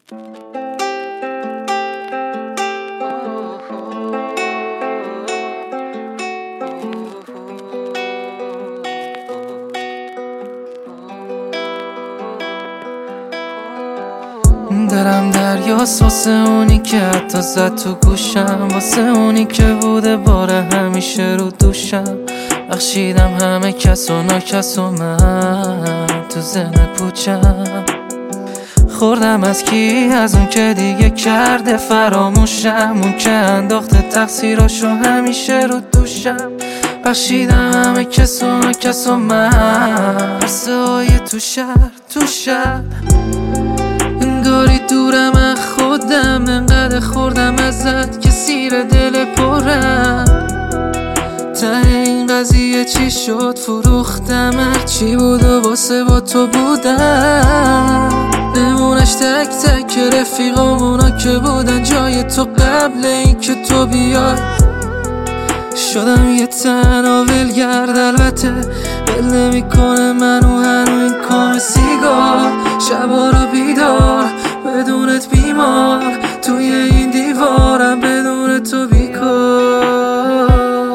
دلم دریاست واسه اونی که حتی زد تو گوشم، واسه اونی که بوده باره همیشه رو دوشم. بخشیدم همه کس و ناکس و من تو ذهن پوچم. خوردم از کی؟ از اون که دیگه کرده فراموشم، اون که انداخته تقصیراشو همیشه رو دوشم. بخشیدم همه کس و ناکس و من قصه های تو شهر انگاری دورم از خودم، انقدر خوردم ازت که سیر دل پرم. ته این قضیه چی شد؟ فروختم هرچی بود و واسه با تو بودم. نمونش تک تک رفیقامونا که بودن جای تو قبل این که تو بیای. شدم یه تنها ولگرد، البته ول نمیکنه منو هنو این کام سیگار. شبا رو بیدار بدونت بیمار، توی این دیوارم بدون تو بیکار.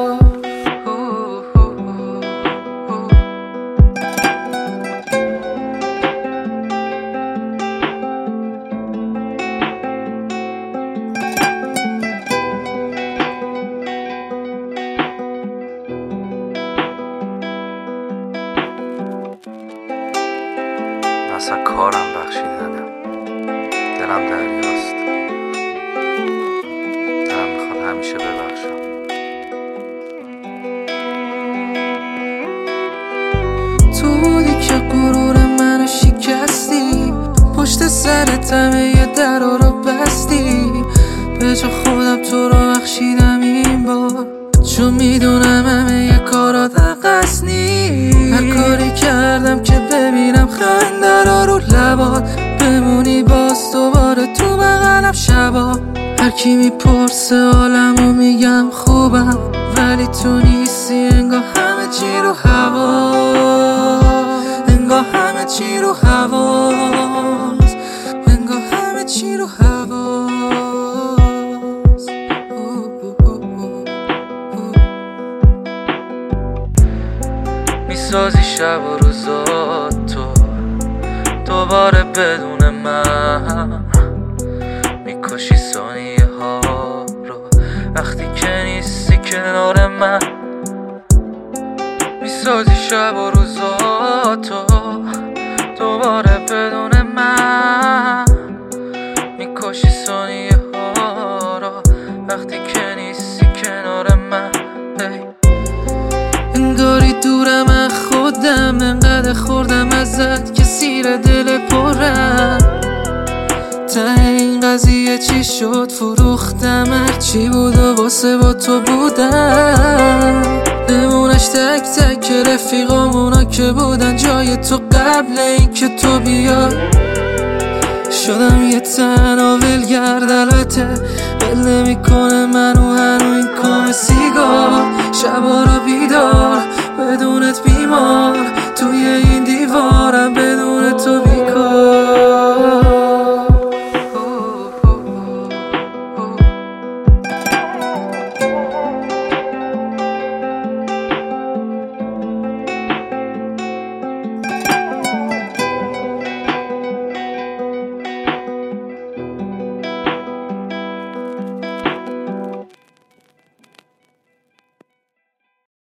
اصلا کارم بخشیدنم، دلم دریاست، دلم میخواد همیشه ببخشم. تو بودی که غرور منو شکستی، پشت سرت همه درا رو بستی. به جا خودم تو رو بخشیدم این بار، چون میدونم همه کارات عقص نیست. هر کاری کردم که ببینم خنده رو لبات، بمونی باز دوباره تو بغلم شبا. هر کی میپرسه حالمو میگم خوبم، ولی تو نیستی. انگار همه چی رو هواست، انگار همه چی رو هواست، انگار همه چی رو هواست. میسازی شب و روزات تو دوباره بدون من، میکشی ثانیه ها رو وقتی که نیستی کنار من. میسازی شب و روزات تو دوباره بدون من، میکشی ثانیه ها رو وقتی که نیستی کنار من. انگاری دورم از خودم، انقدر خوردم ازت که سیر دل پرم. ته این قضیه چی شد؟ فروختم هرچی بود و واسه با تو بودم. نمونش تک تک رفیقامونا که بودن جای تو قبل این که تو بیای. شدم یه تنها ولگرد، البته ول نمیکنه منو هنو این کام سیگار. شبا رو بیدار بدونت بیمار، توی